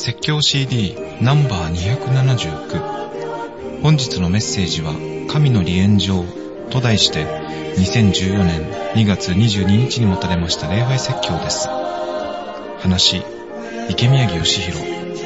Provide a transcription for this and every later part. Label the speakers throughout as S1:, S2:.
S1: 説教 CD ナンバー279。本日のメッセージは神の離縁状と題して2014年2月22日に持たれました礼拝説教です。話、池宮城義弘。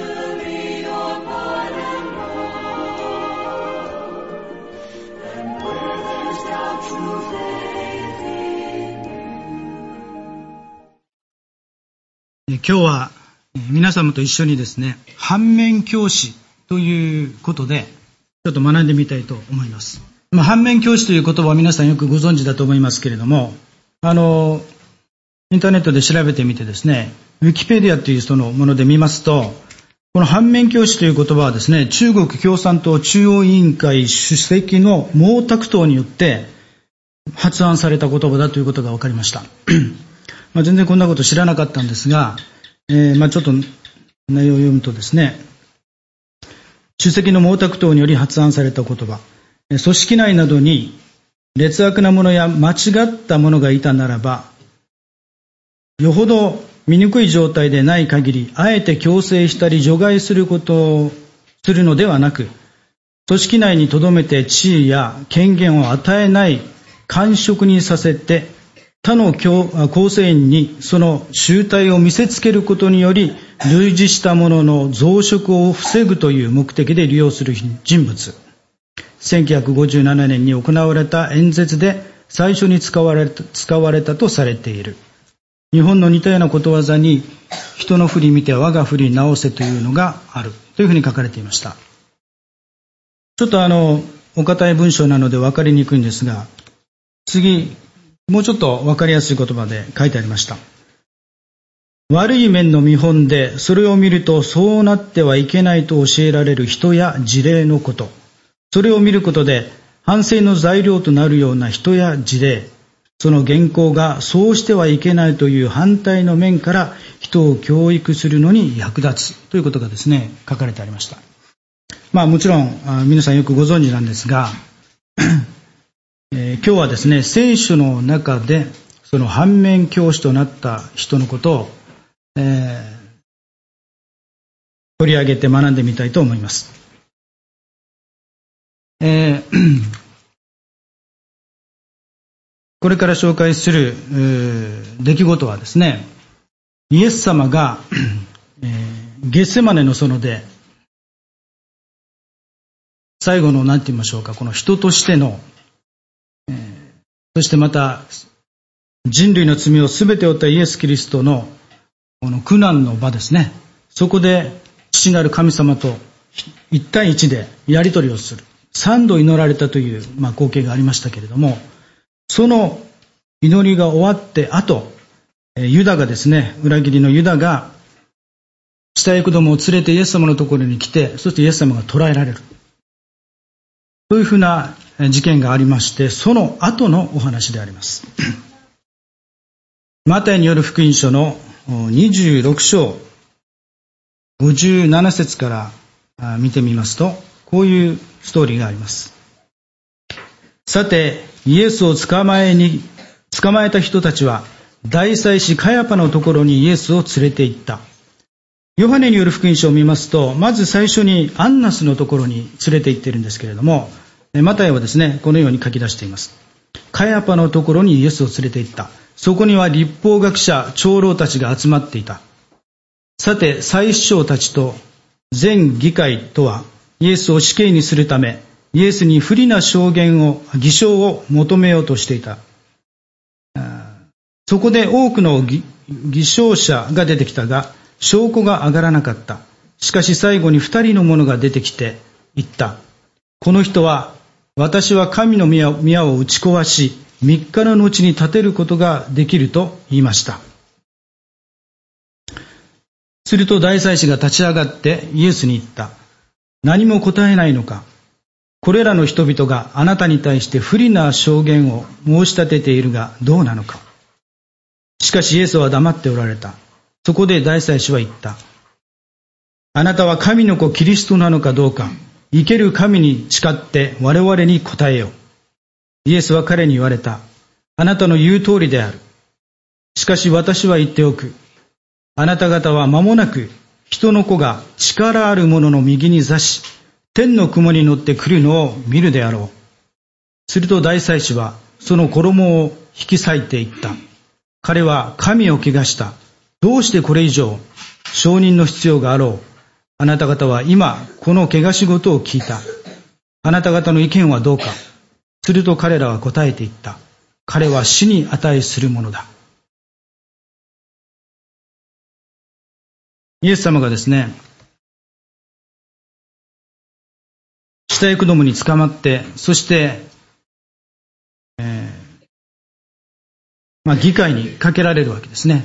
S2: 今日は皆様と一緒にですね、反面教師ということでちょっと学んでみたいと思います。反面教師という言葉は皆さんよくご存知だと思いますけれども、インターネットで調べてみてですね、ウィキペディアというそのもので見ますと、この反面教師という言葉はですね、中国共産党中央委員会主席の毛沢東によって発案された言葉だということが分かりました。全然こんなこと知らなかったんですが、ちょっと内容を読むとですね、主席の毛沢東により発案された言葉、組織内などに劣悪なものや間違ったものがいたならば、よほど醜い状態でない限り、あえて強制したり除外することをするのではなく、組織内に留めて地位や権限を与えない官職にさせて、他の構成員にその集体を見せつけることにより、類似したものの増殖を防ぐという目的で利用する人物。1957年に行われた演説で最初に使われたとされている。日本の似たようなことわざに、人の振り見て我が振り直せというのがあるというふうに書かれていました。ちょっとお堅い文章なので分かりにくいんですが、次、もうちょっと分かりやすい言葉で書いてありました。悪い面の見本で、それを見るとそうなってはいけないと教えられる人や事例のこと。それを見ることで反省の材料となるような人や事例、その原稿がそうしてはいけないという反対の面から人を教育するのに役立つということがですね、書かれてありました。もちろん皆さんよくご存知なんですが、今日はですね、聖書の中でその反面教師となった人のことを、取り上げて学んでみたいと思います。これから紹介する出来事はですね、イエス様がゲッセマネの園で最後の何て言いましょうか、この人としてのそしてまた人類の罪をすべて負ったイエス・キリストのこの苦難の場ですね。そこで父なる神様と一対一でやり取りをする。3度祈られたという光景がありましたけれども、その祈りが終わって後、ユダがですね、裏切りのユダが下役どもを連れてイエス様のところに来て、そしてイエス様が捕らえられる。そういうふうな事件がありまして、その後のお話であります。マタイによる福音書の26章57節から見てみますと、こういうストーリーがあります。さて、イエスを捕まえた人たちは大祭司カヤパのところにイエスを連れて行った。ヨハネによる福音書を見ますと、まず最初にアンナスのところに連れて行っているんですけれども、マタイはですね、このように書き出しています。カヤパのところにイエスを連れて行った。そこには律法学者、長老たちが集まっていた。さて、祭司長たちと全議会とは、イエスを死刑にするため、イエスに不利な偽証を求めようとしていた。そこで多くの偽証者が出てきたが、証拠が上がらなかった。しかし最後に2人の者が出てきて言った。この人は、私は神の宮を打ち壊し、3日の後に建てることができると言いました。すると大祭司が立ち上がってイエスに言った。何も答えないのか。これらの人々があなたに対して不利な証言を申し立てているがどうなのか。しかしイエスは黙っておられた。そこで大祭司は言った。あなたは神の子キリストなのかどうか。生ける神に誓って我々に答えよ。イエスは彼に言われた。あなたの言う通りである。しかし私は言っておく。あなた方は間もなく人の子が力ある者の右に座し、天の雲に乗って来るのを見るであろう。すると大祭司はその衣を引き裂いていった。彼は神を汚した。どうしてこれ以上証人の必要があろう。あなた方は今この汚し事を聞いた。あなた方の意見はどうか。すると彼らは答えていった。彼は死に値するものだ。イエス様がですね、死体子供に捕まって、そして、議会にかけられるわけですね。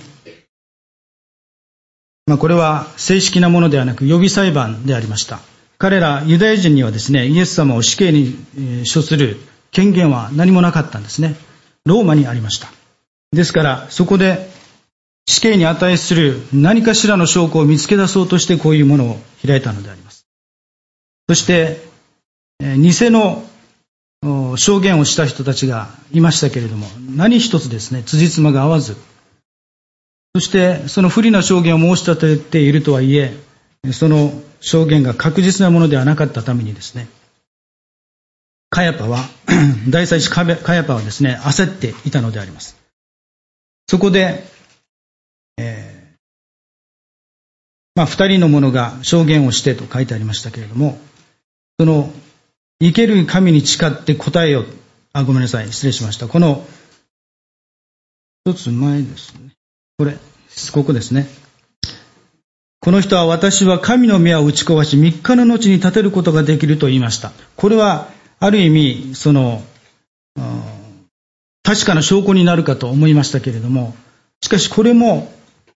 S2: これは正式なものではなく予備裁判でありました。彼らユダヤ人にはですね、イエス様を死刑に処する権限は何もなかったんですね。ローマにありました。ですからそこで死刑に値する何かしらの証拠を見つけ出そうとしてこういうものを開いたのであります。そして偽の証言をした人たちがいましたけれども、何一つですね、辻褄が合わず、そしてその不利な証言を申し立てているとはいえ、その証言が確実なものではなかったためにですね、カヤパは大祭司カヤパはですね、焦っていたのであります。そこで、二人の者が証言をしてと書いてありましたけれども、その生ける神に誓って答えよ。ごめんなさい、失礼しました。この一つ前ですね。ここですね。この人は私は神の宮を打ち壊し3日の後に建てることができると言いました。これはある意味確かな証拠になるかと思いましたけれども、しかしこれも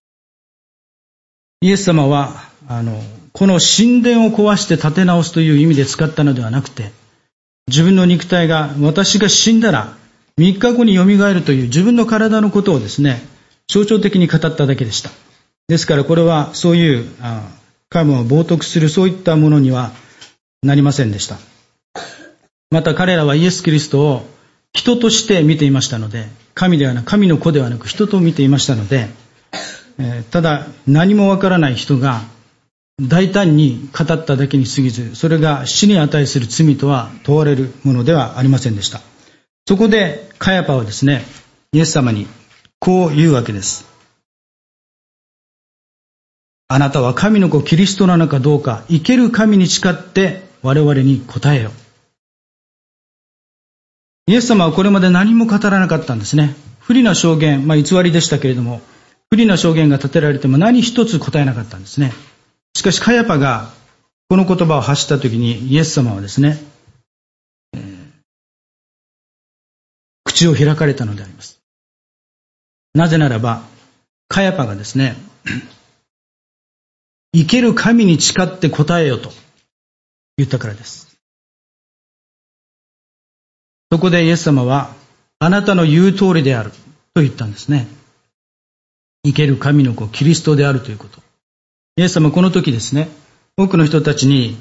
S2: イエス様はこの神殿を壊して建て直すという意味で使ったのではなくて、自分の肉体が私が死んだら3日後によみがえるという自分の体のことをですね、象徴的に語っただけでした。ですからこれはそういう神を冒涜するそういったものにはなりませんでした。また彼らはイエス・キリストを人として見ていましたので、神の子ではなく人と見ていましたので、ただ何もわからない人が大胆に語っただけに過ぎず、それが死に値する罪とは問われるものではありませんでした。そこでカヤパはですね、イエス様にこう言うわけです。あなたは神の子キリストなのかどうか、生ける神に誓って我々に答えよ。イエス様はこれまで何も語らなかったんですね。不利な証言、偽りでしたけれども、不利な証言が立てられても何一つ答えなかったんですね。しかしカヤパがこの言葉を発したときに、イエス様はですね、口を開かれたのであります。なぜならば、カヤパがですね、生ける神に誓って答えよと言ったからです。そこでイエス様は、あなたの言う通りであると言ったんですね。生ける神の子キリストであるということ。イエス様はこの時ですね、多くの人たちに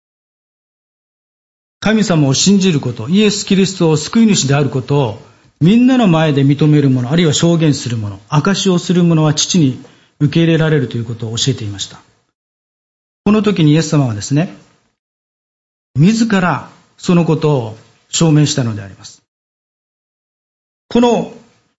S2: 神様を信じること、イエス・キリストを救い主であることをみんなの前で認める者、あるいは証言する者、証しをする者は父に受け入れられるということを教えていました。この時にイエス様はですね、自らそのことを証明したのであります。この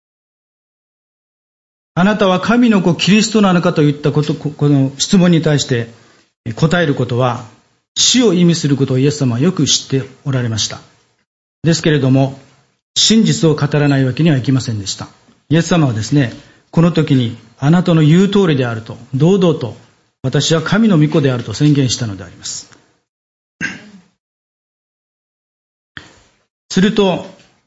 S2: あなたは神の子キリストなのかといったこと、この質問に対して答えることは死を意味することをイエス様はよく知っておられました。ですけれども真実を語らないわけにはいきませんでした。イエス様はですね、この時にあなたの言う通りであると堂々と、私は神の御子であると宣言したのであります。すると、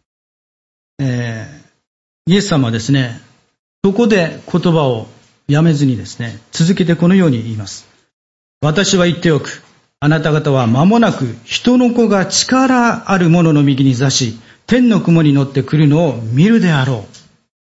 S2: イエス様はですね、そこで言葉をやめずにですね、続けてこのように言います。私は言っておく。あなた方は間もなく人の子が力ある者の右に座し、天の雲に乗ってくるのを見るであろう。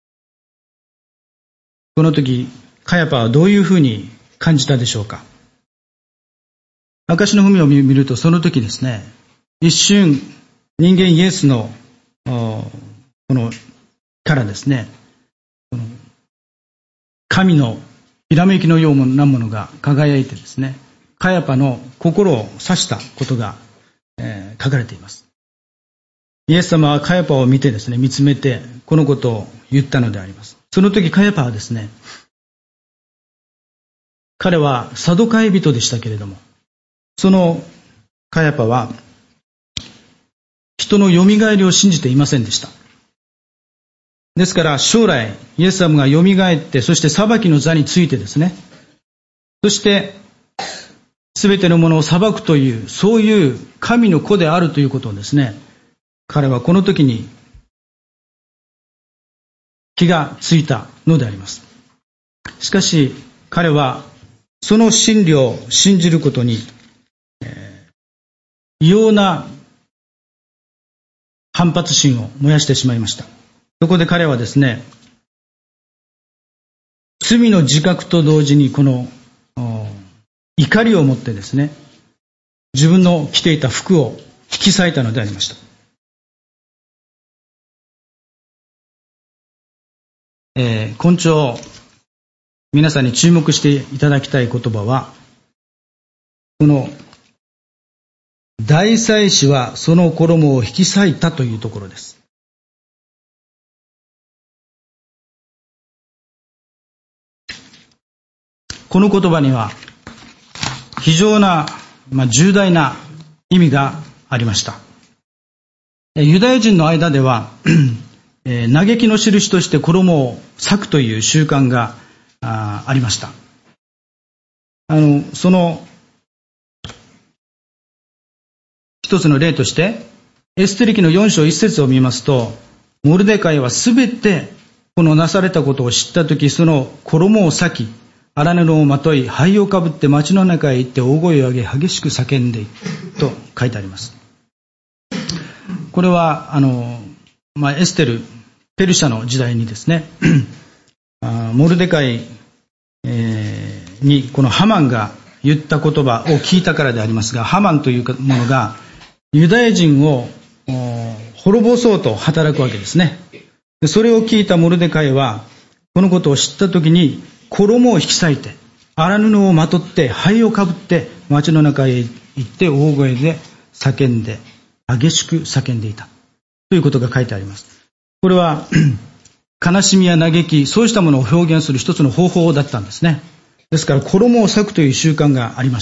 S2: この時、カヤパはどういうふうに感じたでしょうか。証の文を見ると、その時ですね、一瞬人間イエスのこのからですね、神のひらめきのようなものが輝いてですね、カヤパの心を刺したことが、書かれています。イエス様はカヤパを見てですね、見つめてこのことを言ったのであります。その時カヤパはですね、彼はサドカイ人でしたけれども、そのカヤパは人のよみがえりを信じていませんでした。ですから将来イエス様がよみがえって、そして裁きの座についてですね、そして全てのものを裁くという、そういう神の子であるということをですね、彼はこの時に気がついたのであります。しかし彼はその真理を信じることに、異様な反発心を燃やしてしまいました。そこで彼はですね、罪の自覚と同時にこの怒りを持ってですね、自分の着ていた服を引き裂いたのでありました。今朝皆さんに注目していただきたい言葉は、この大祭司はその衣を引き裂いたというところです。この言葉には非常な、重大な意味がありました。ユダヤ人の間では嘆きの印として衣を裂くという習慣がありました。その一つの例として、エステル記の4章1節を見ますと、モルデカイはすべてこのなされたことを知ったとき、その衣を裂き、荒布をまとい、灰をかぶって町の中へ行って大声を上げ、激しく叫んでいると書いてあります。これはエステル、ペルシャの時代にですね、モルデカイにこのハマンが言った言葉を聞いたからでありますが、ハマンというものがユダヤ人を滅ぼそうと働くわけですね。それを聞いたモルデカイはこのことを知ったときに、衣を引き裂いて荒布をまとって灰をかぶって町の中へ行って大声で叫んで、激しく叫んでいたということが書いてあります。これは悲しみや嘆き、そうしたものを表現する一つの方法だったんですね。ですから衣を裂くという習慣がありました。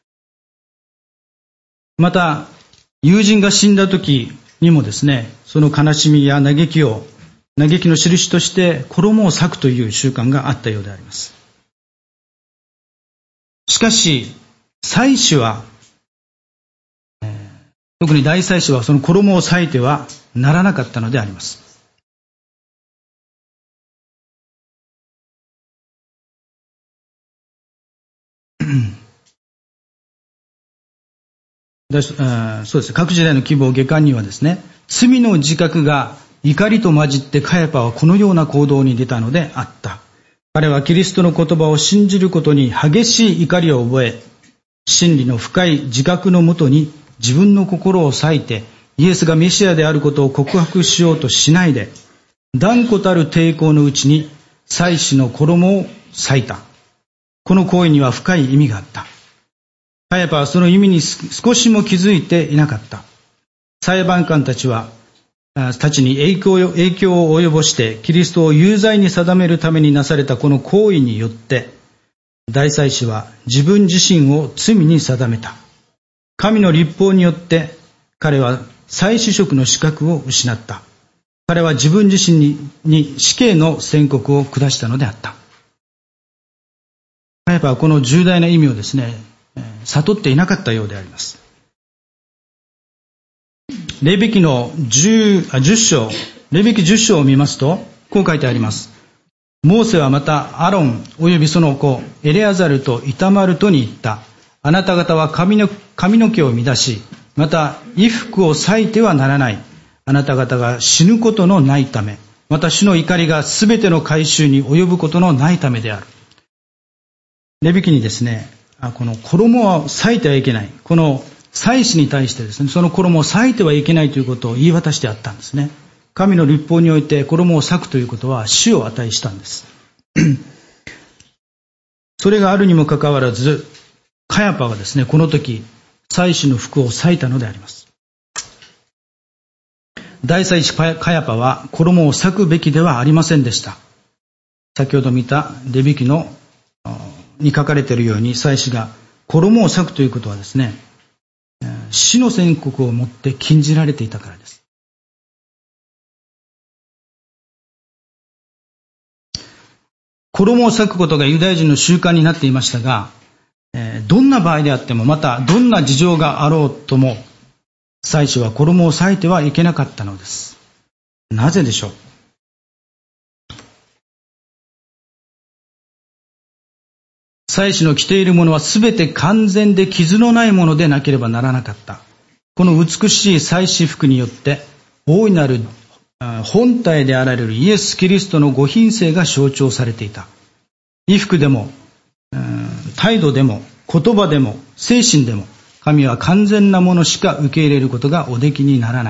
S2: また友人が死んだ時にもですね、その悲しみや嘆きの印として衣を裂くという習慣があったようであります。しかし祭司は、特に大祭司はその衣を裂いてはならなかったのであります。そうです。各時代の希望下巻にはですね、罪の自覚が怒りと混じってカヤパはこのような行動に出たのであった。彼はキリストの言葉を信じることに激しい怒りを覚え、真理の深い自覚のもとに自分の心を裂いて、イエスがメシアであることを告白しようとしないで、断固たる抵抗のうちに祭司の衣を裂いた。この行為には深い意味があった。カヤパはその意味に少しも気づいていなかった。裁判官たちに影響を及ぼしてキリストを有罪に定めるためになされたこの行為によって、大祭司は自分自身を罪に定めた。神の律法によって彼は祭司職の資格を失った。彼は自分自身に死刑の宣告を下したのであった。カヤパはこの重大な意味をですね、悟っていなかったようであります。レビ記の10章、レビ記10章を見ますと、こう書いてあります。モーセはまたアロンおよびその子エレアザルとイタマルとに言った。あなた方は髪の毛を乱し、また衣服を裂いてはならない。あなた方が死ぬことのないため、また主の怒りがすべての改宗に及ぶことのないためである。レビ記にですね、この衣を裂いてはいけない、この祭司に対してですね、その衣を裂いてはいけないということを言い渡してあったんですね。神の律法において衣を裂くということは死を値したんです。 それがあるにもかかわらず、カヤパはですね、この時、祭司の服を裂いたのであります。大祭司カヤパは衣を裂くべきではありませんでした。先ほど見たレビ記のに書かれているように、祭司が衣を裂くということはですね、死の宣告をもって禁じられていたからです。衣を裂くことがユダヤ人の習慣になっていましたが、どんな場合であっても、またどんな事情があろうとも、祭司は衣を裂いてはいけなかったのです。なぜでしょう。祭司の着ているものはすべて完全で傷のないものでなければならなかった。この美しい祭司服によって、大いなる本体であられるイエス・キリストのご品性が象徴されていた。衣服でも、態度でも、言葉でも、精神でも、神は完全なものしか受け入れることがおできにならない。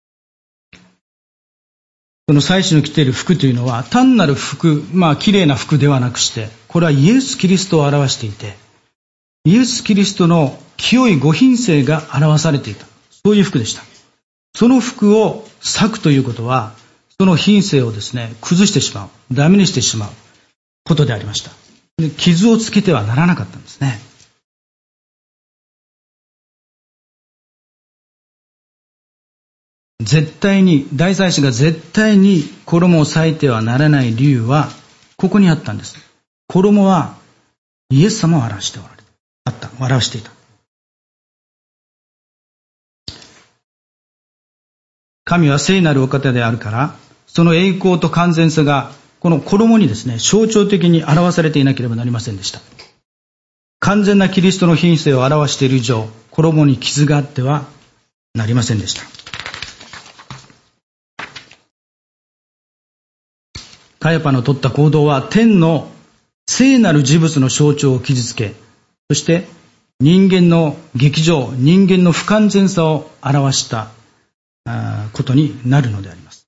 S2: この祭司の着ている服というのは、単なる服、綺麗な服ではなくして、これはイエス・キリストを表していて、イエス・キリストの清いご品性が表されていた。そういう服でした。その服を裂くということは、その品性をですね、崩してしまう、ダメにしてしまうことでありました。で、傷をつけてはならなかったんですね。大祭司が絶対に衣を裂いてはならない理由は、ここにあったんです。衣はイエス様を表していた。神は聖なるお方であるから、その栄光と完全さがこの衣にですね、象徴的に表されていなければなりませんでした。完全なキリストの品性を表している以上、衣に傷があってはなりませんでした。カヤパの取った行動は天の聖なる事物の象徴を傷つけ、そして人間の劇場、人間の不完全さを表したことになるのであります。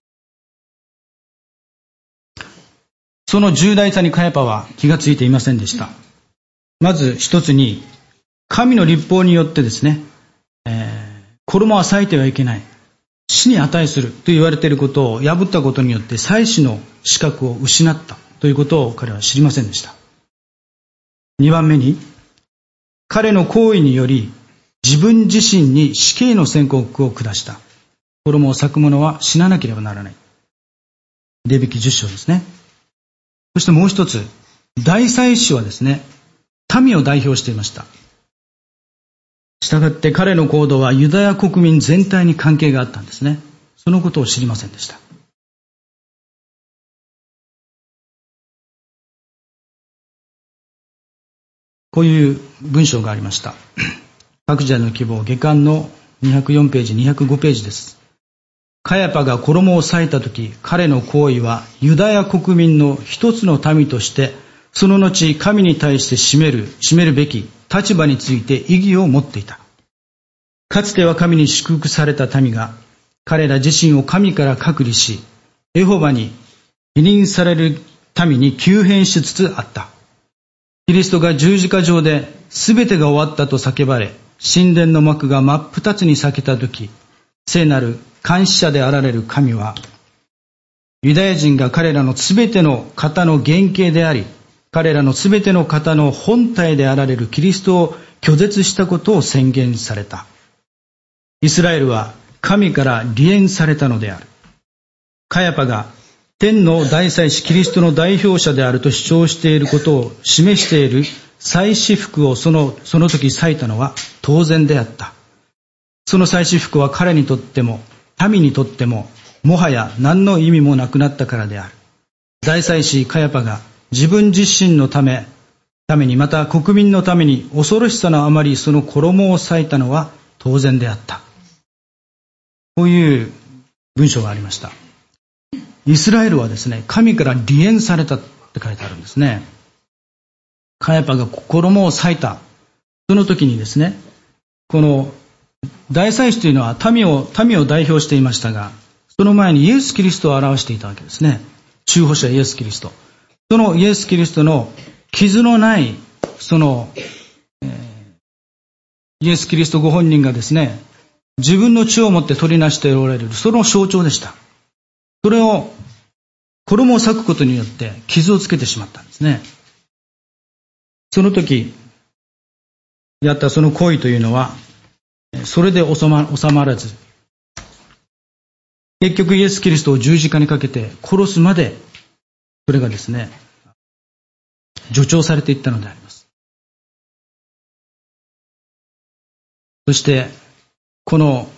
S2: その重大さにカヤパは気がついていませんでした。まず一つに、神の律法によってですね、衣は裂いてはいけない、死に値すると言われていることを破ったことによって祭司の資格を失ったということを彼は知りませんでした。2番目に、彼の行為により自分自身に死刑の宣告を下した。衣を裂く者は死ななければならない。レビ記10章ですね。そしてもう一つ、大祭司はですね、民を代表していました。したがって彼の行動はユダヤ国民全体に関係があったんですね。そのことを知りませんでした。こういう文章がありました。各自の希望、下巻の204ページ、205ページです。カヤパが衣を裂いたとき、彼の行為はユダヤ国民の一つの民として、その後神に対して占めるべき立場について意義を持っていた。かつては神に祝福された民が、彼ら自身を神から隔離し、エホバに否認される民に急変しつつあった。キリストが十字架上で全てが終わったと叫ばれ、神殿の幕が真っ二つに裂けたとき、聖なる監視者であられる神は、ユダヤ人が彼らのすべての方の原型であり、彼らのすべての方の本体であられるキリストを拒絶したことを宣言された。イスラエルは神から離縁されたのである。カヤパが天の大祭司キリストの代表者であると主張していることを示している祭司服をその時裂いたのは当然であった。その祭司服は彼にとっても民にとってももはや何の意味もなくなったからである。大祭司カヤパが自分自身のためにまた国民のために恐ろしさのあまりその衣を裂いたのは当然であった。こういう文章がありました。イスラエルはですね、神から離縁されたって書いてあるんですね。カヤパが衣を裂いた。その時にですね、この大祭司というのは民を代表していましたが、その前にイエス・キリストを表していたわけですね。中保者イエス・キリスト。そのイエス・キリストの傷のないイエス・キリストご本人がですね、自分の血をもって取りなしておられる、その象徴でした。それを衣を裂くことによって傷をつけてしまったんですね。その時やったその行為というのは、それで収まらず、結局イエス・キリストを十字架にかけて殺すまで、それがですね、助長されていったのであります。そしてこの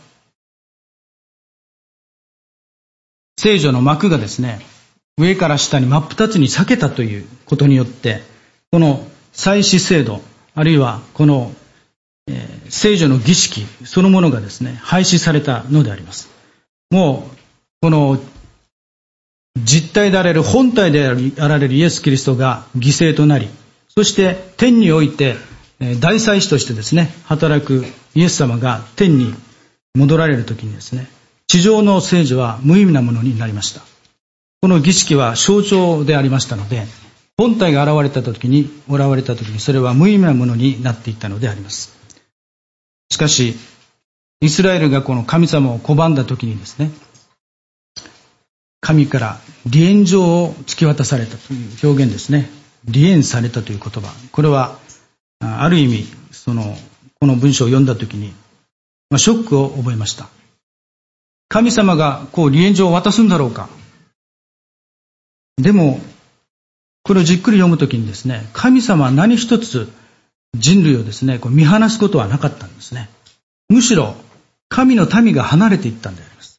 S2: 聖女の幕がですね、上から下に真っ二つに裂けたということによって、この祭司制度、あるいはこの聖女の儀式そのものがですね、廃止されたのであります。もうこの実体であられる、本体であられるイエス・キリストが犠牲となり、そして天において大祭司としてですね、働くイエス様が天に戻られるときにですね、地上の聖女は無意味なものになりました。この儀式は象徴でありましたので、本体が現れたときにそれは無意味なものになっていったのであります。しかしイスラエルがこの神様を拒んだときにですね、神から離縁状を突き渡されたという表現ですね。離縁されたという言葉、これはある意味この文章を読んだときにショックを覚えました。神様が離縁状を渡すんだろうか。でもこれをじっくり読むときにですね、神様は何一つ人類をですね、見放すことはなかったんですね。むしろ神の民が離れていったんであります。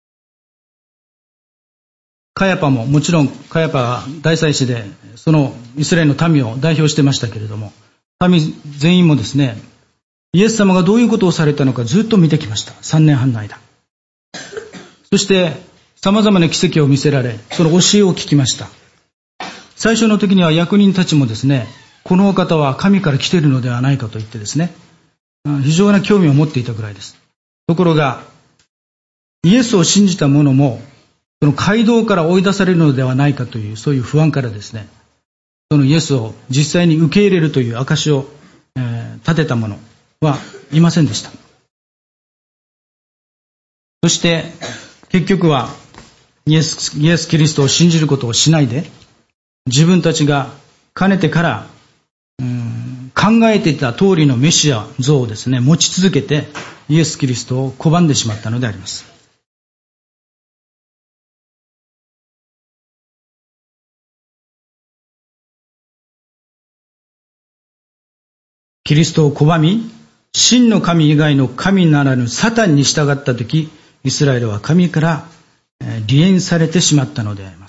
S2: カヤパも、もちろんカヤパは大祭司でそのイスラエルの民を代表してましたけれども、民全員もですね、イエス様がどういうことをされたのかずっと見てきました。3年半の間。そして様々な奇跡を見せられ、その教えを聞きました。最初の時には役人たちもですね、このお方は神から来ているのではないかと言ってですね、非常な興味を持っていたぐらいです。ところがイエスを信じた者もその街道から追い出されるのではないかという、そういう不安からですね、そのイエスを実際に受け入れるという証を立てた者はいませんでした。そして結局はイエス・キリストを信じることをしないで、自分たちがかねてから考えていた通りのメシア像をですね、持ち続けてイエス・キリストを拒んでしまったのであります。キリストを拒み、真の神以外の神ならぬサタンに従ったとき、イスラエルは神から離縁されてしまったのであります。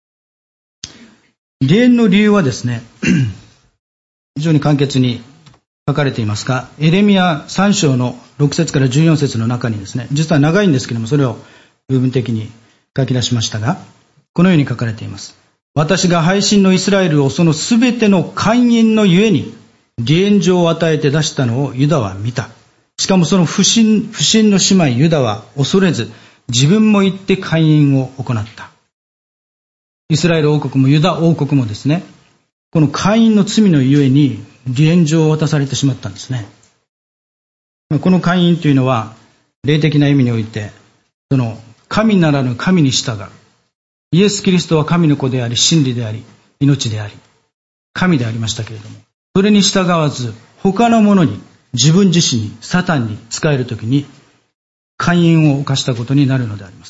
S2: 離縁の理由はですね、非常に簡潔に書かれていますが、エレミヤ3章の6節から14節の中にですね、実は長いんですけれども、それを部分的に書き出しましたが、このように書かれています。私が背信のイスラエルをそのすべての姦淫のゆえに離縁状を与えて出したのをユダは見た。しかもその不信の姉妹ユダは恐れず、自分も行って姦淫を行った。イスラエル王国もユダ王国もですね、この姦淫の罪のゆえに離縁状を渡されてしまったんですね。この姦淫というのは霊的な意味において、その神ならぬ神に従う。イエス・キリストは神の子であり、真理であり、命であり、神でありましたけれども、それに従わず他のものに、自分自身に、サタンに仕えるときに姦淫を犯したことになるのであります。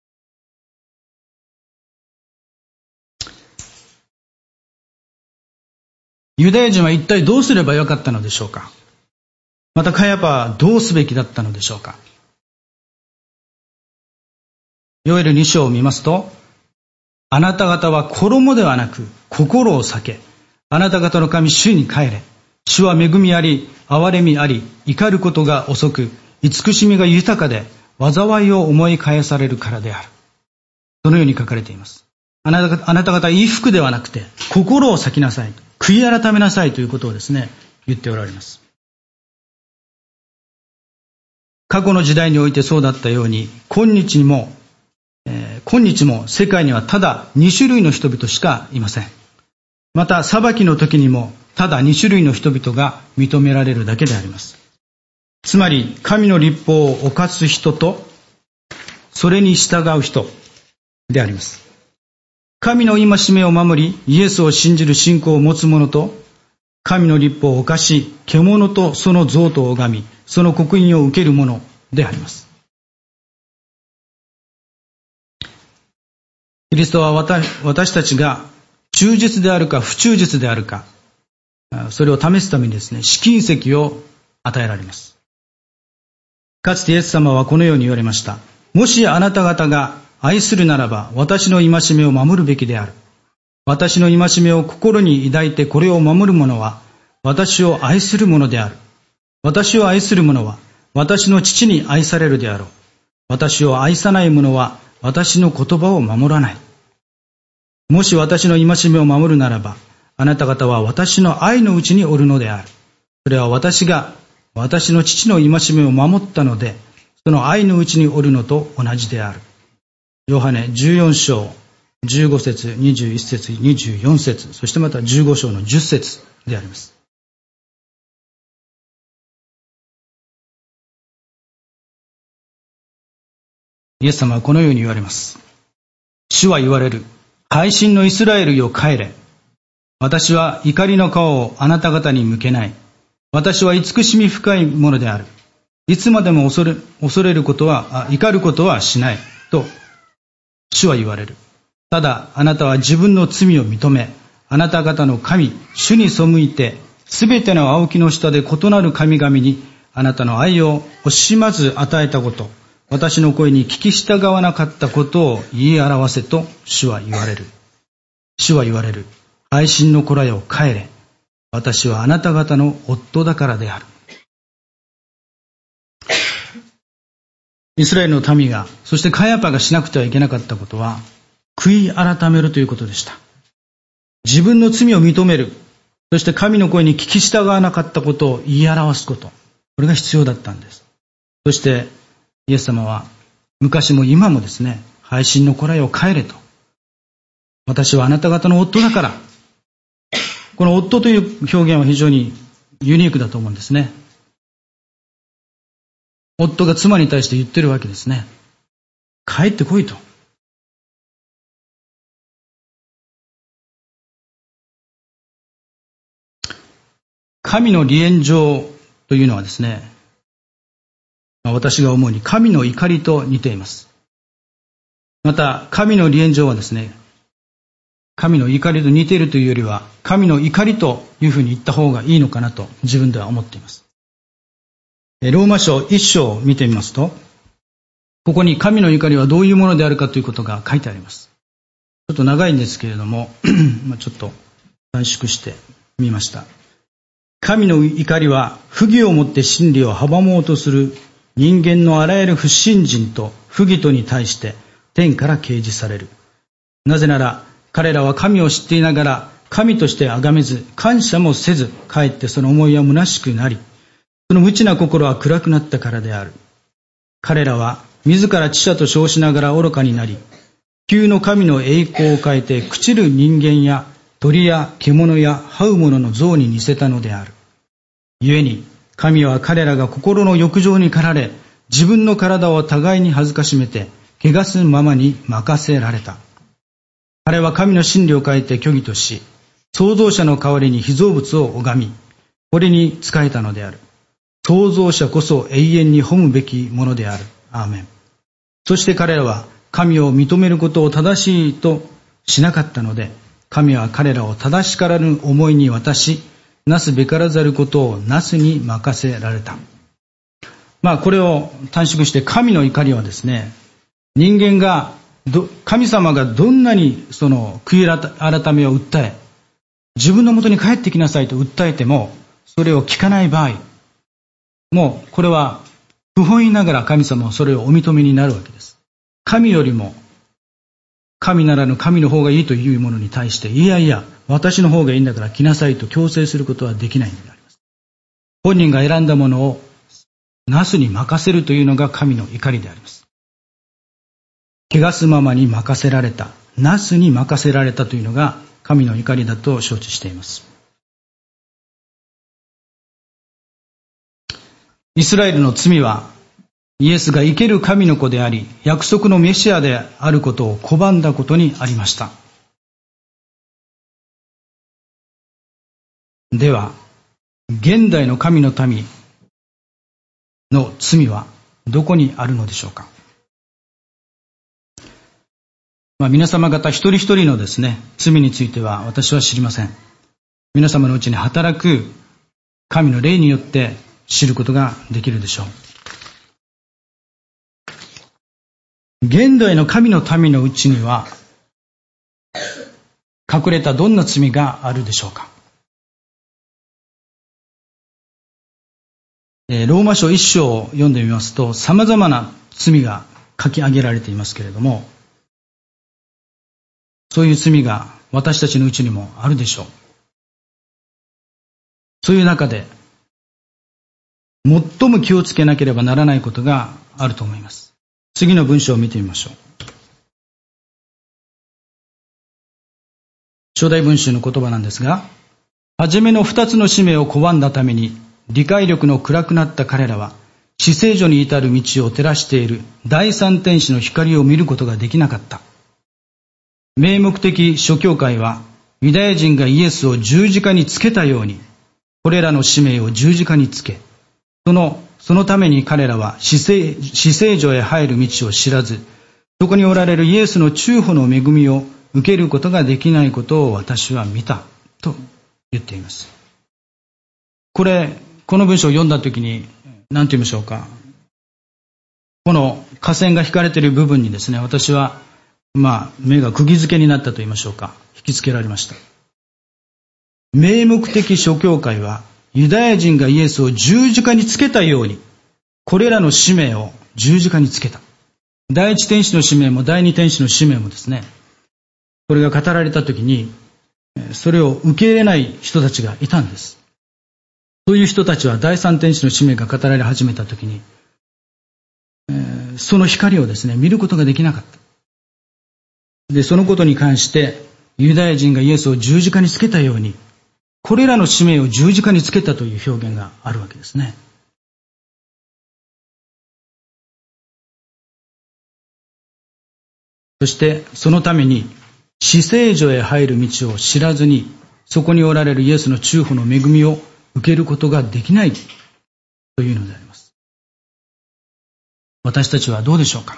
S2: ユダヤ人は一体どうすればよかったのでしょうか。またカヤパはどうすべきだったのでしょうか。ヨエル2章を見ますと、あなた方は衣ではなく心を避け、あなた方の神主に帰れ。主は恵みあり、憐れみあり、怒ることが遅く、慈しみが豊かで、災いを思い返されるからである。そのように書かれています。あなた方衣服ではなくて、心を裂きなさい。悔い改めなさいということをですね、言っておられます。過去の時代においてそうだったように、今日も世界にはただ2種類の人々しかいません。 また裁きの時にもただ2種類の人々が認められるだけであります。つまり神の律法を犯す人とそれに従う人であります。神の戒めを守りイエスを信じる信仰を持つ者と、神の律法を犯し獣とその像と拝みその刻印を受ける者であります。キリストは私たちが忠実であるか不忠実であるか、それを試すためにですね、試金石を与えられます。かつてイエス様はこのように言われました。もしあなた方が愛するならば私の戒めを守るべきである。私の戒めを心に抱いてこれを守る者は私を愛する者である。私を愛する者は私の父に愛されるであろう。私を愛さない者は私の言葉を守らない。もし私の戒めを守るならばあなた方は私の愛のうちにおるのである。それは私が私の父の戒めを守ったのでその愛のうちにおるのと同じである。ヨハネ14章15節21節24節そしてまた15章の10節であります。イエス様はこのように言われます。主は言われる。背信のイスラエルよ帰れ。私は怒りの顔をあなた方に向けない。私は慈しみ深いものである。いつまでも怒ることはしないと主は言われる。ただあなたは自分の罪を認め、あなた方の神主に背いてすべての青木の下で異なる神々にあなたの愛を惜しまず与えたこと、私の声に聞き従わなかったことを言い表せと主は言われる。主は言われる。背信の子らよ帰れ。私はあなた方の夫だからである。イスラエルの民が、そしてカヤパがしなくてはいけなかったことは、悔い改めるということでした。自分の罪を認める。そして神の声に聞き従わなかったことを言い表すこと。これが必要だったんです。そしてイエス様は昔も今もですね、背信の子らよ帰れと。私はあなた方の夫だから。この夫という表現は非常にユニークだと思うんですね。夫が妻に対して言ってるわけですね。帰ってこいと。神の離縁状というのはですね、私が思うに神の怒りと似ています。また神の離縁状はですね、神の怒りと似ているというよりは神の怒りというふうに言った方がいいのかなと自分では思っています。ローマ書1章を見てみますと、ここに神の怒りはどういうものであるかということが書いてあります。ちょっと長いんですけれどもちょっと短縮してみました。神の怒りは不義をもって真理を阻もうとする人間のあらゆる不信心と不義とに対して天から掲示される。なぜなら彼らは神を知っていながら神として崇めず感謝もせず、かえってその思いは虚しくなり、その無知な心は暗くなったからである。彼らは自ら知者と称しながら愚かになり、旧の神の栄光を変えて朽ちる人間や鳥や獣や這う者の像に似せたのである。故に神は彼らが心の欲情に駆られ、自分の体を互いに恥ずかしめて汚すままに任せられた。彼は神の真理を変えて虚偽とし、創造者の代わりに被造物を拝み、これに仕えたのである。創造者こそ永遠に褒むべきものである。アーメン。そして彼らは神を認めることを正しいとしなかったので、神は彼らを正しからぬ思いに渡し、なすべからざることをなすに任せられた。これを短縮して神の怒りはですね、人間が神様がどんなにその悔い改めを訴え、自分のもとに帰ってきなさいと訴えても、それを聞かない場合、もうこれは不本意ながら神様はそれをお認めになるわけです。神よりも神ならぬ神の方がいいというものに対して、いやいや私の方がいいんだから来なさいと強制することはできないのであります。本人が選んだものをなすに任せるというのが神の怒りであります。汚すままに任せられた、なすに任せられたというのが神の怒りだと承知しています。イスラエルの罪は、イエスが生ける神の子であり、約束のメシアであることを拒んだことにありました。では、現代の神の民の罪はどこにあるのでしょうか。皆様方一人一人のですね、罪については私は知りません。皆様のうちに働く神の霊によって知ることができるでしょう。現代の神の民のうちには隠れたどんな罪があるでしょうか。ローマ書1章を読んでみますと、様々な罪が書き上げられていますけれども、そういう罪が私たちのうちにもあるでしょう。そういう中で、最も気をつけなければならないことがあると思います。次の文章を見てみましょう。初代文集の言葉なんですが、はじめの2つの使命を拒んだために、理解力の暗くなった彼らは、至聖所に至る道を照らしている第三天使の光を見ることができなかった。名目的諸教会は、ユダヤ人がイエスを十字架につけたように、これらの使命を十字架につけ、そのために彼らは至聖所へ入る道を知らず、そこにおられるイエスの中保の恵みを受けることができないことを私は見た、と言っています。この文章を読んだときに、何て言いましょうか。この下線が引かれている部分にですね、私は、目が釘付けになったと言いましょうか。引き付けられました。名目的諸教会は、ユダヤ人がイエスを十字架につけたように、これらの使命を十字架につけた。第一天使の使命も第二天使の使命もですね、これが語られたときに、それを受け入れない人たちがいたんです。そういう人たちは第三天使の使命が語られ始めたときに、その光をですね、見ることができなかった。で、そのことに関して、ユダヤ人がイエスを十字架につけたように、これらの使命を十字架につけたという表現があるわけですね。そして、そのために、至聖所へ入る道を知らずに、そこにおられるイエスの中保の恵みを受けることができないというのであります。私たちはどうでしょうか。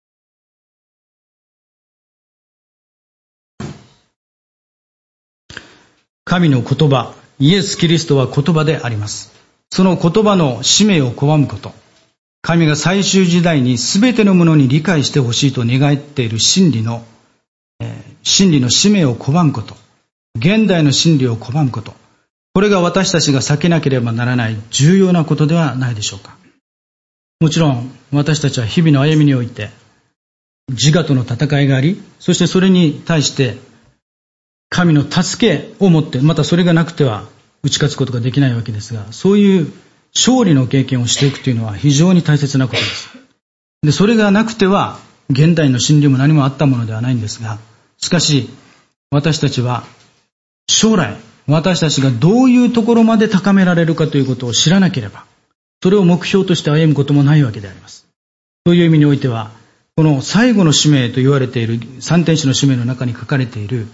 S2: 神の言葉、イエス・キリストは言葉であります。その言葉の使命を拒むこと、神が最終時代に全てのものに理解してほしいと願っている真理の使命を拒むこと、現代の真理を拒むこと、これが私たちが避けなければならない重要なことではないでしょうか。もちろん私たちは日々の歩みにおいて自我との戦いがあり、そしてそれに対して神の助けをもって、またそれがなくては打ち勝つことができないわけですが、そういう勝利の経験をしていくというのは非常に大切なことです。で、それがなくては現代の真理も何もあったものではないんですが、しかし私たちは将来私たちがどういうところまで高められるかということを知らなければ、それを目標として歩むこともないわけであります。そういう意味においては、この最後の使命と言われている三天使の使命の中に書かれている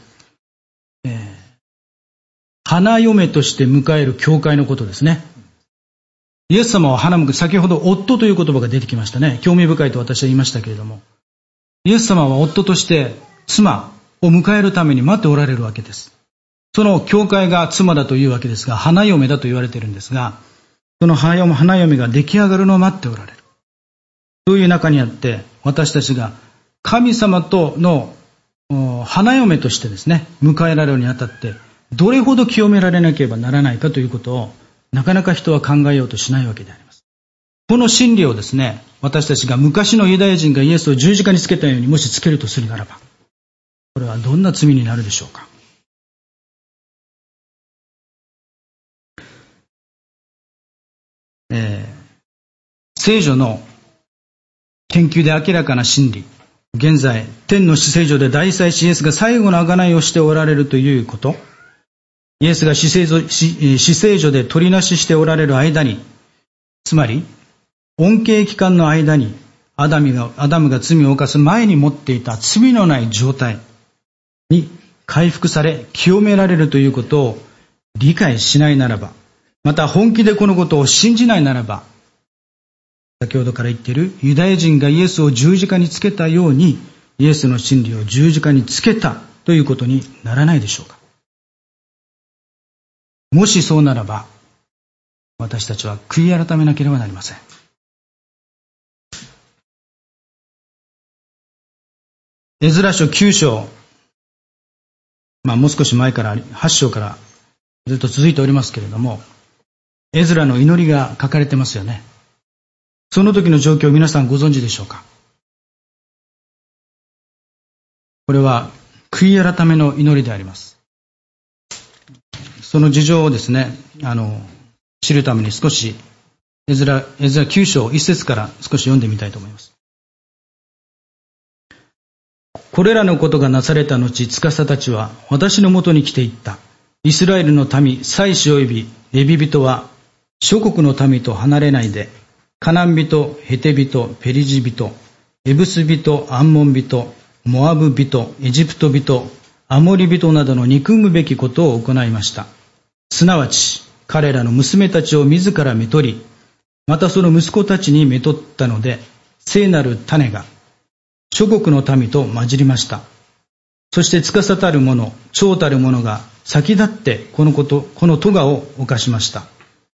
S2: 花嫁として迎える教会のことですね。イエス様は先ほど夫という言葉が出てきましたね。興味深いと私は言いましたけれども、イエス様は夫として妻を迎えるために待っておられるわけです。その教会が妻だというわけですが、花嫁だと言われているんですが、その花嫁が出来上がるのを待っておられる。そういう中にあって、私たちが神様との花嫁としてですね、迎えられるにあたって、どれほど清められなければならないかということを、なかなか人は考えようとしないわけであります。この真理をですね、私たちが昔のユダヤ人がイエスを十字架につけたようにもしつけるとするならば、これはどんな罪になるでしょうか。聖書の研究で明らかな真理、 現在、天の至聖所で大祭司イエスが最後の贖いをしておられるということ、イエスが至聖所で取りなししておられる間に、つまり、恩恵期間の間に、アダムが罪を犯す前に持っていた罪のない状態に回復され、清められるということを理解しないならば、また本気でこのことを信じないならば、先ほどから言っているユダヤ人がイエスを十字架につけたように、イエスの真理を十字架につけたということにならないでしょうか。もしそうならば、私たちは悔い改めなければなりません。エズラ書9章、もう少し前から8章からずっと続いておりますけれども、エズラの祈りが書かれてますよね。その時の状況を皆さんご存知でしょうか。これは悔い改めの祈りであります。その事情をですね、知るために少しエズラ9章1節から少し読んでみたいと思います。これらのことがなされた後、司たちは私のもとに来て言った。イスラエルの民、祭司及びレビ人は諸国の民と離れないで、カナン人、ヘテ人、ペリジ人、エブス人、アンモン人、モアブ人、エジプト人、アモリ人などの憎むべきことを行いました。すなわち、彼らの娘たちを自らめとり、またその息子たちにめとったので、聖なる種が諸国の民と混じりました。そして司たる者、長たる者が先立ってこの咎を犯しました。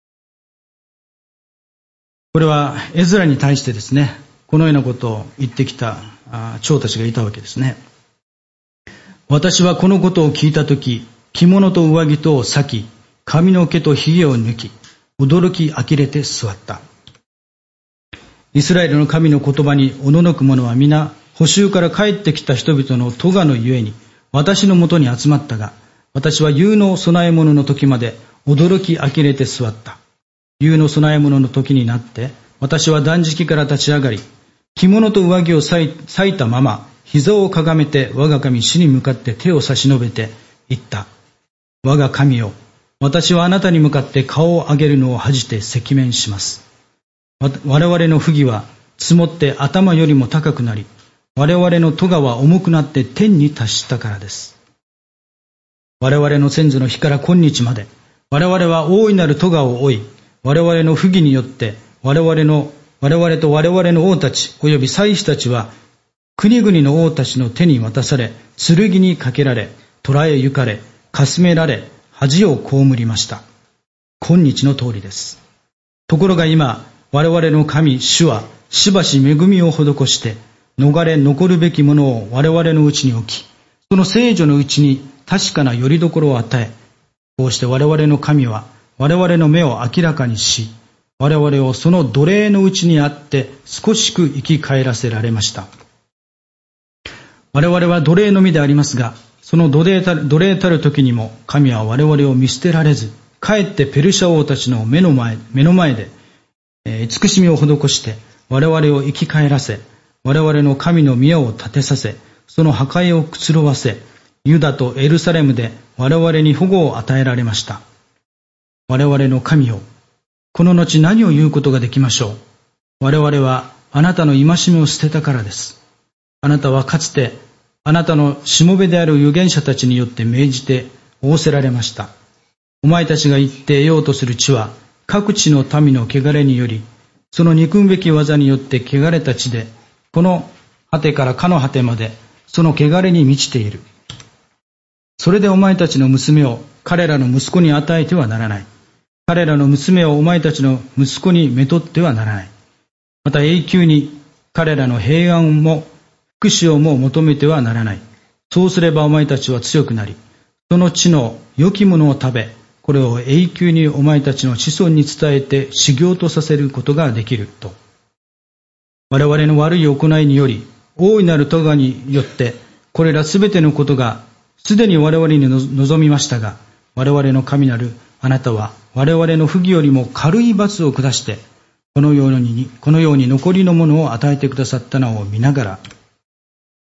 S2: これはエズラに対してですね、このようなことを言ってきた長たちがいたわけですね。私はこのことを聞いたとき、着物と上着とを裂き、髪の毛と髭を抜き、驚き呆れて座った。イスラエルの神の言葉におののく者は皆、捕囚から帰ってきた人々の咎のゆえに、私のもとに集まったが、私は夕の供え物の時まで驚き呆れて座った。夕の供え物の時になって、私は断食から立ち上がり、着物と上着を裂いたまま、膝をかがめて我が神主に向かって手を差し伸べて言った。我が神よ、私はあなたに向かって顔を上げるのを恥じて赤面します。我々の不義は積もって頭よりも高くなり、我々の咎は重くなって天に達したからです。我々の先祖の日から今日まで、我々は大いなる咎を負い、我々の不義によって我々と我々の王たち及び祭司たちは国々の王たちの手に渡され、剣にかけられ、捕らえ行かれ、かすめられ、恥を被りました。今日の通りです。ところが今、我々の神主はしばし恵みを施して逃れ残るべきものを我々のうちに置き、その聖女のうちに確かな拠り所を与え、こうして我々の神は我々の目を明らかにし、我々をその奴隷のうちにあって少しく生き返らせられました。我々は奴隷の身でありますが、その奴隷たる時にも神は我々を見捨てられず、かえってペルシャ王たちの目の前で、慈しみを施して我々を生き返らせ、我々の神の宮を建てさせ、その破壊をくつろわせ、ユダとエルサレムで我々に保護を与えられました。我々の神よ、この後何を言うことができましょう。我々はあなたの戒めを捨てたからです。あなたはかつてあなたのしもべである預言者たちによって命じて仰せられました。お前たちが行って得ようとする地は各地の民の汚れにより、その憎むべき技によって汚れた地で、この果てからかの果てまでその汚れに満ちている。それでお前たちの娘を彼らの息子に与えてはならない。彼らの娘をお前たちの息子にめとってはならない。また永久に彼らの平安も福祉をも求めてはならない。そうすればお前たちは強くなり、その地の良きものを食べ、これを永久にお前たちの子孫に伝えて修行とさせることができると。我々の悪い行いにより、大いなる咎によって、これらすべてのことがすでに我々に望みましたが、我々の神なるあなたは我々の不義よりも軽い罰を下して、このように残りのものを与えてくださったのを見ながら、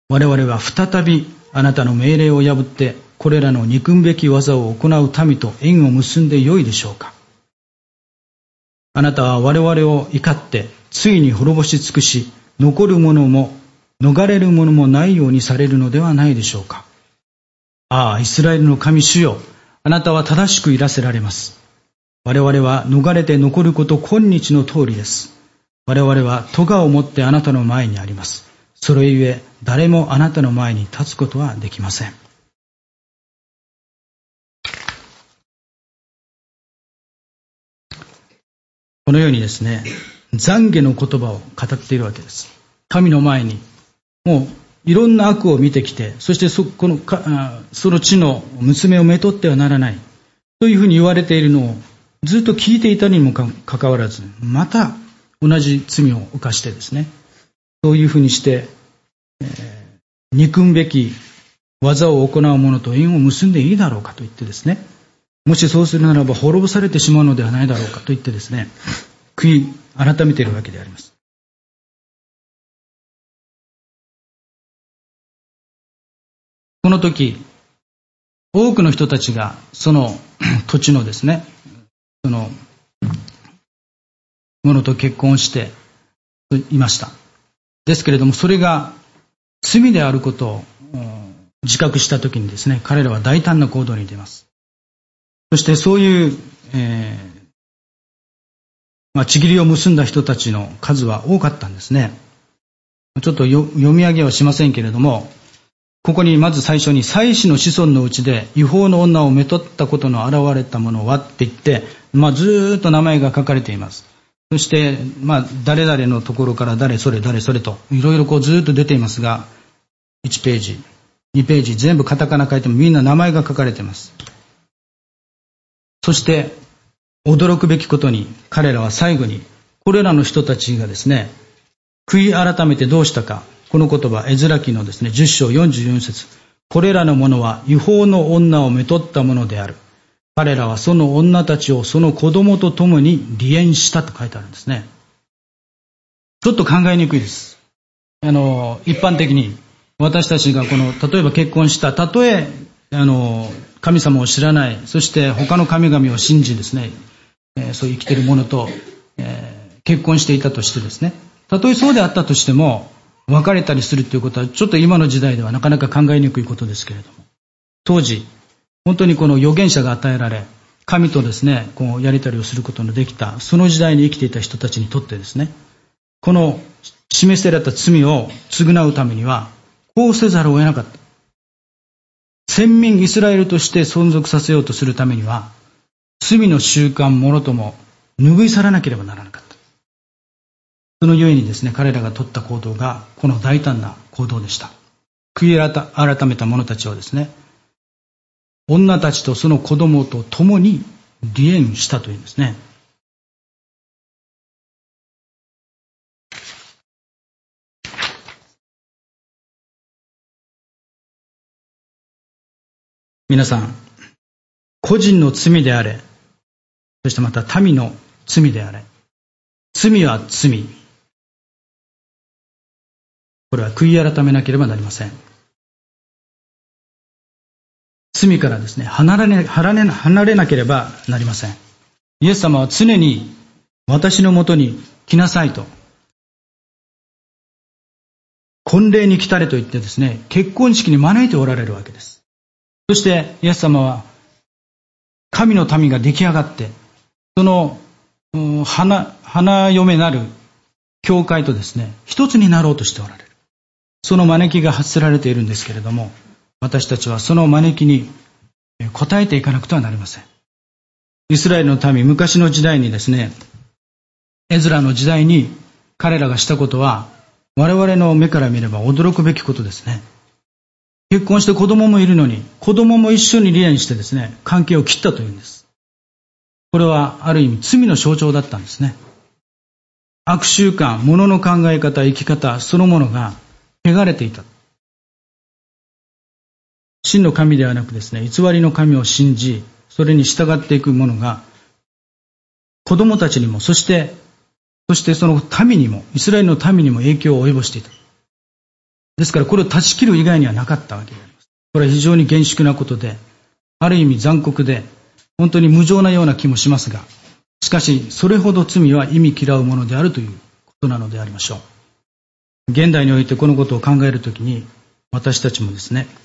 S2: 我々は再びあなたの命令を破ってこれらの憎むべき技を行う民と縁を結んでよいでしょうか。あなたは我々を怒ってついに滅ぼし尽くし、残るものも逃れるものもないようにされるのではないでしょうか。ああ、イスラエルの神主よ、あなたは正しくいらせられます。我々は逃れて残ること今日の通りです。我々は咎をもってあなたの前にあります。それゆえ誰もあなたの前に立つことはできません。このようにですね、懺悔の言葉を語っているわけです。神の前にもういろんな悪を見てきて、そしてその地の娘をめとってはならないというふうに言われているのをずっと聞いていたにもかかわらず、また同じ罪を犯してですね、そういうふうにして、憎むべき技を行う者と縁を結んでいいだろうかと言ってですね、もしそうするならば滅ぼされてしまうのではないだろうかと言ってですね、悔い改めているわけであります。この時、多くの人たちがその土地のですね、そのものと結婚していました。ですけれども、それが罪であることを自覚したときにですね、彼らは大胆な行動に出ます。そしてそういう、契りを結んだ人たちの数は多かったんですね。ちょっと読み上げはしませんけれども、ここにまず最初に、祭司の子孫のうちで違法の女をめとったことの現れた者はって言って、ずーっと名前が書かれています。そして、誰々のところから誰それといろいろずーっと出ていますが、1ページ、2ページ全部カタカナ書いてもみんな名前が書かれています。そして驚くべきことに、彼らは最後にこれらの人たちがですね、悔い改めてどうしたか。この言葉、エズラ記のですね、10章44節。これらの者は違法の女をめとったものである。彼らはその女たちをその子供と共に離縁したと書いてあるんですね。ちょっと考えにくいです。一般的に私たちが例えば結婚した、たとえ神様を知らない、そして他の神々を信じですね、そう生きている者と、結婚していたとしてですね、たとえそうであったとしても別れたりするということはちょっと今の時代ではなかなか考えにくいことですけれども、当時本当にこの預言者が与えられ、神とですねやり取りをすることのできた、その時代に生きていた人たちにとってですね、この示せられた罪を償うためにはこうせざるを得なかった。先民イスラエルとして存続させようとするためには、罪の習慣もろとも拭い去らなければならなかった。そのゆえにですね、彼らが取った行動がこの大胆な行動でした。悔い改めた者たちはですね、女たちとその子供と共に離縁したというんですね。皆さん、個人の罪であれ、そしてまた民の罪であれ、罪は罪。これは悔い改めなければなりません。罪からですね、離れなければなりません。イエス様は常に私のもとに来なさいと、婚礼に来たれと言ってですね、結婚式に招いておられるわけです。そしてイエス様は神の民が出来上がって、その花嫁なる教会とですね、一つになろうとしておられる。その招きが発せられているんですけれども、私たちはその招きに応えていかなくてはなりません。イスラエルの民、昔の時代にですね、エズラの時代に彼らがしたことは、我々の目から見れば驚くべきことですね。結婚して子供もいるのに、子供も一緒に離縁してですね、関係を切ったというんです。これはある意味罪の象徴だったんですね。悪習慣、物の考え方、生き方そのものが汚れていた。真の神ではなくですね、偽りの神を信じ、それに従っていく者が、子供たちにも、そしてその民にも、イスラエルの民にも影響を及ぼしていた。 ですからこれを断ち切る以外にはなかったわけであります。これは非常に厳粛なことで、ある意味残酷で、本当に無情なような気もしますが、しかしそれほど罪は忌み嫌うものであるということなのでありましょう。現代においてこのことを考えるときに、私たちもですね、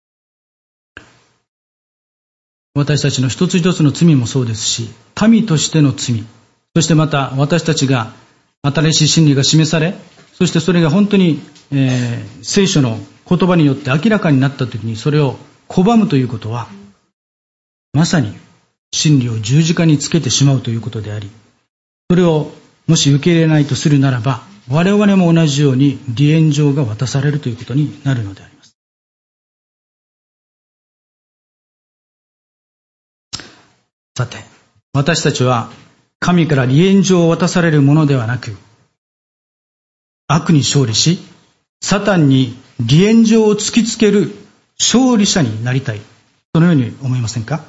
S2: 私たちの一つ一つの罪もそうですし、民としての罪、そしてまた私たちが新しい真理が示され、そしてそれが本当に、聖書の言葉によって明らかになったときに、それを拒むということは、まさに真理を十字架につけてしまうということであり、それをもし受け入れないとするならば、我々も同じように離縁状が渡されるということになるのであります。さて、私たちは神から離縁状を渡されるものではなく、悪に勝利し、サタンに離縁状を突きつける勝利者になりたい。そのように思いませんか？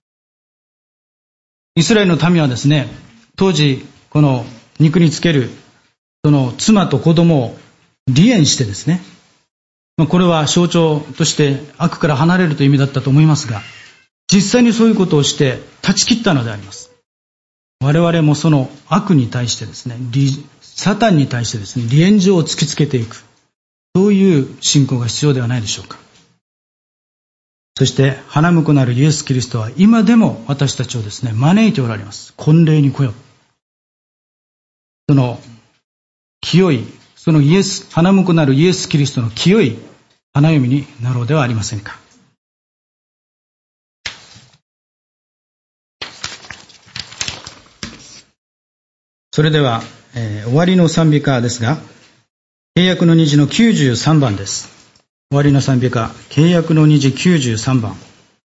S2: イスラエルの民はですね、当時この肉につけるその妻と子供を離縁してですね、これは象徴として悪から離れるという意味だったと思いますが、実際にそういうことをして断ち切ったのであります。我々もその悪に対してですね、サタンに対してですね、離縁状を突きつけていく、そういう信仰が必要ではないでしょうか。そして花婿なるイエス・キリストは今でも私たちをですね、招いておられます。婚礼に来よ。その清い、その花婿なるイエス・キリストの清い花嫁になろうではありませんか。それでは、終わりの賛美歌ですが、契約の虹の93番です。終わりの賛美歌、契約の虹93番。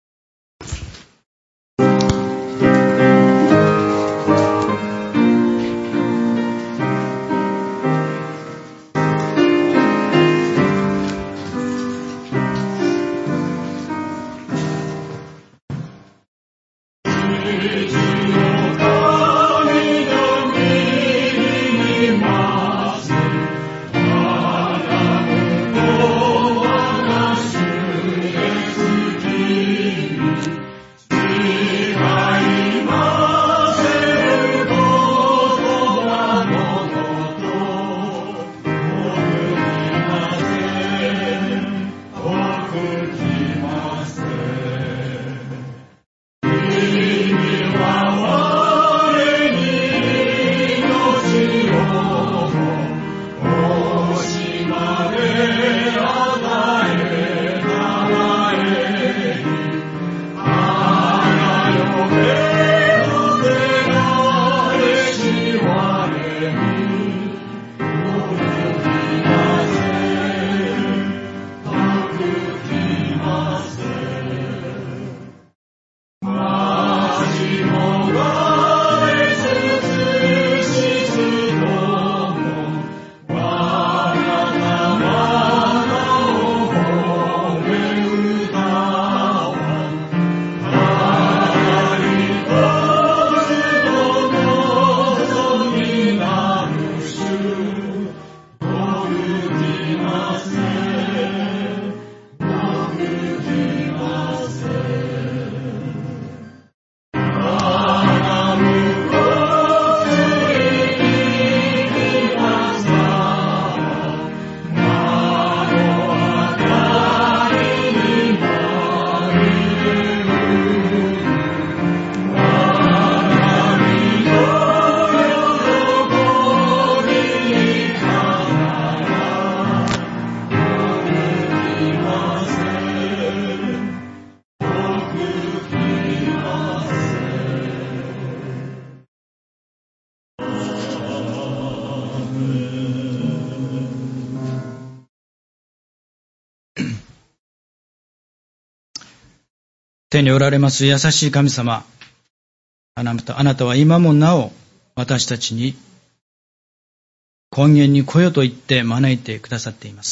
S2: 天におられます優しい神様、あなたは今もなお私たちに根源に来よと言って招いてくださっています。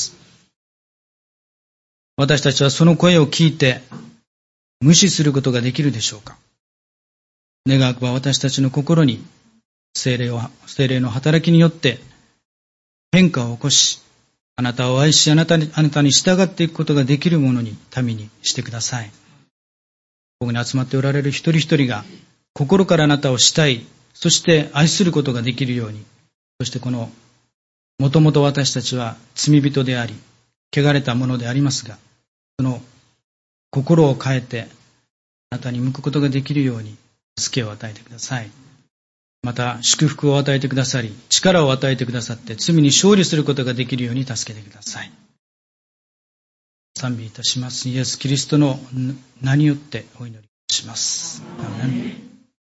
S2: 私たちはその声を聞いて無視することができるでしょうか。願わくば私たちの心に聖霊の働きによって変化を起こし、 あなたを愛し、あなたに従っていくことができるものに、民にしてください。ここに集まっておられる一人一人が、心からあなたを慕い、そして愛することができるように、そしてもともと私たちは罪人であり、汚れたものでありますが、その心を変えて、あなたに向くことができるように、助けを与えてください。また、祝福を与えてくださり、力を与えてくださって、罪に勝利することができるように助けてください。賛美いたします。イエス・キリストの名によってお祈りします。アーメン。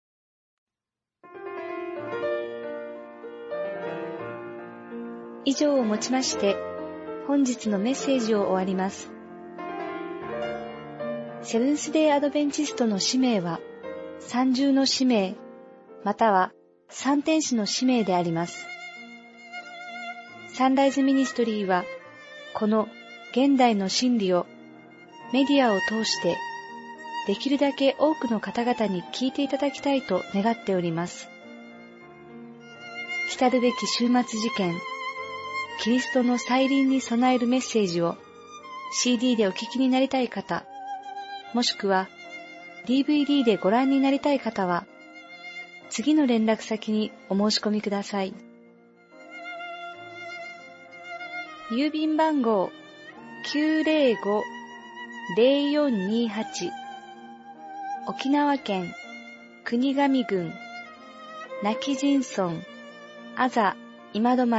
S3: 以上をもちまして、本日のメッセージを終わります。セブンスデーアドベンチストの使命は、三重の使命、または三天使の使命であります。サンライズミニストリーは、この現代の真理をメディアを通して、できるだけ多くの方々に聞いていただきたいと願っております。来るべき終末事件、キリストの再臨に備えるメッセージを CD でお聞きになりたい方、もしくは DVD でご覧になりたい方は、次の連絡先にお申し込みください。郵便番号 905-0428 沖縄県国頭郡今帰仁村あざ今泊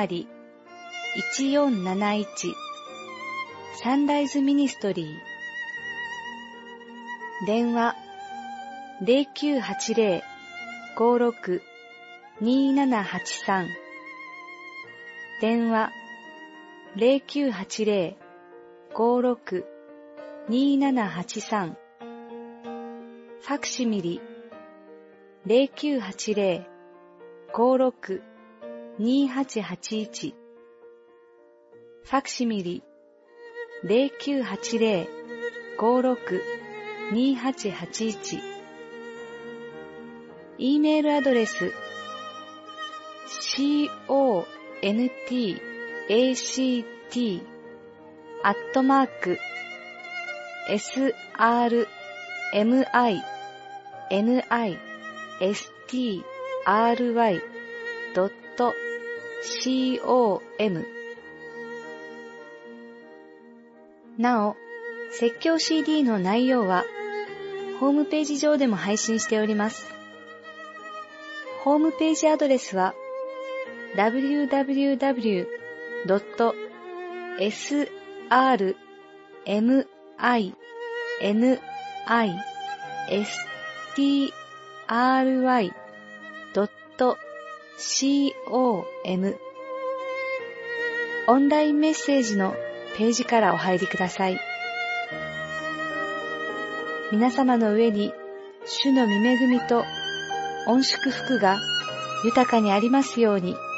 S3: 1471サンライズミニストリー。電話 0980-56-2783 電話 0980-56-2783 ファクシミリ 0980-56-2881 ファクシミリ 0980-56-2881 E メールアドレス contact@srmistry.com なお、説教 CD の内容はホームページ上でも配信しております。ホームページアドレスは www.srmistry.com オンラインメッセージのページからお入りください。皆様の上に主の御恵みと御祝福が豊かにありますように。